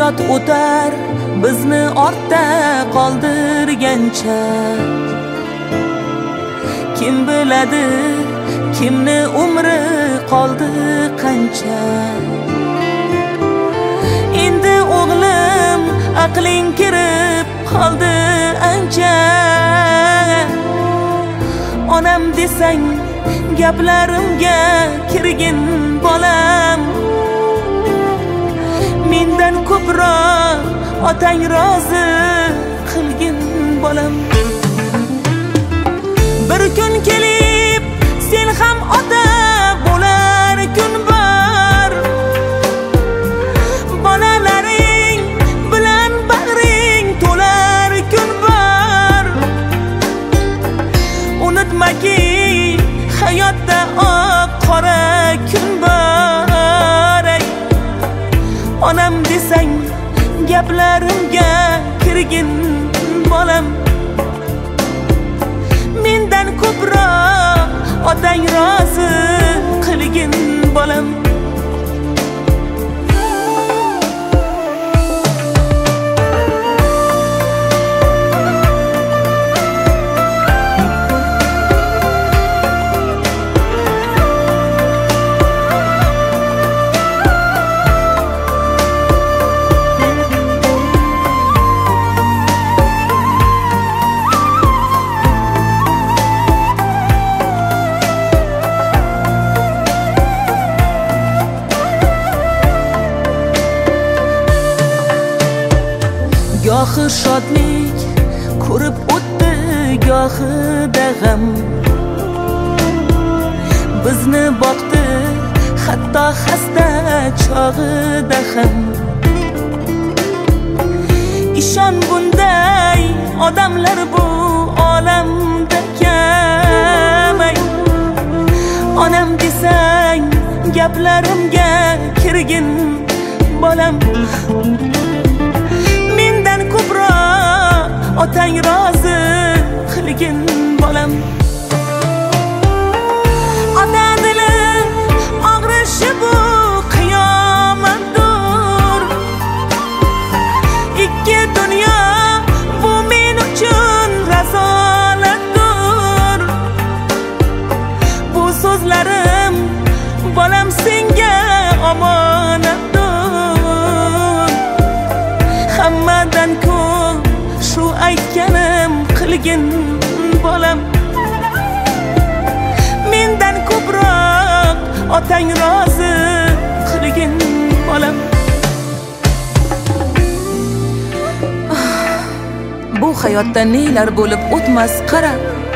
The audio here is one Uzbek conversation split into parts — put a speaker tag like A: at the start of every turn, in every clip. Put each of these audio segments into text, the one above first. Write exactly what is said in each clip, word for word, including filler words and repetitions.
A: hayot o'tar bizni ortda qoldirgancha. Kim biladi kimni umri qoldi qancha. Endi o'g'lim aqling kirib qoldi ancha. Onam desang gaplarimga kirgin bolam. Mendan ko'proq otang rozi qilgin bolam. Bir kun kelib sen ham ota bo'lar kun bor. Bolalaring bilan bag'ring to'lar kun bor. Unutmaki hayotda oq qora kun bor. Onam desang gaplarimga kirgin bolam. Mendan ko'proq otang rozi qilgin bolam. Gohi shodlik ko'rib o'tdi, gohida g'am. Bizni boqdi hatto xasta chog'ida ham. Ishon bunday odamlar bu olamda kam. Onam desang gaplarimga kirgin bolam. Ko'proq otang rozi qilgin bolam. Ota dili og'rishi bu qiyomatdir. Ikki dunyo bu men uchun razolatdir. Bu so'zlarim bolam senga omonatdir. Hammadan ko'p shu aytganim qilgin bolam. Mendan ko'proq otang rozi qilgin bolam. Bu hayotda nelar bo'lib o'tmas qara.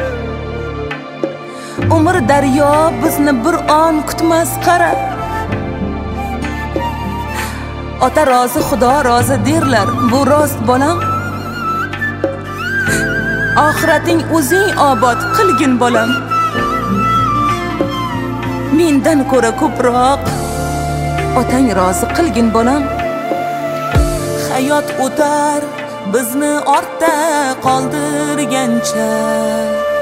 A: Umr daryo bizni bir on kutmas qara. Ota rozi xudo rozi derlar, bu rost bolam. Oxirating o'zing obod qilgin bolam. Mendan ko'ra ko'proq otang rozi qilgin bolam. Hayot o'tar bizni ortda qoldirgancha.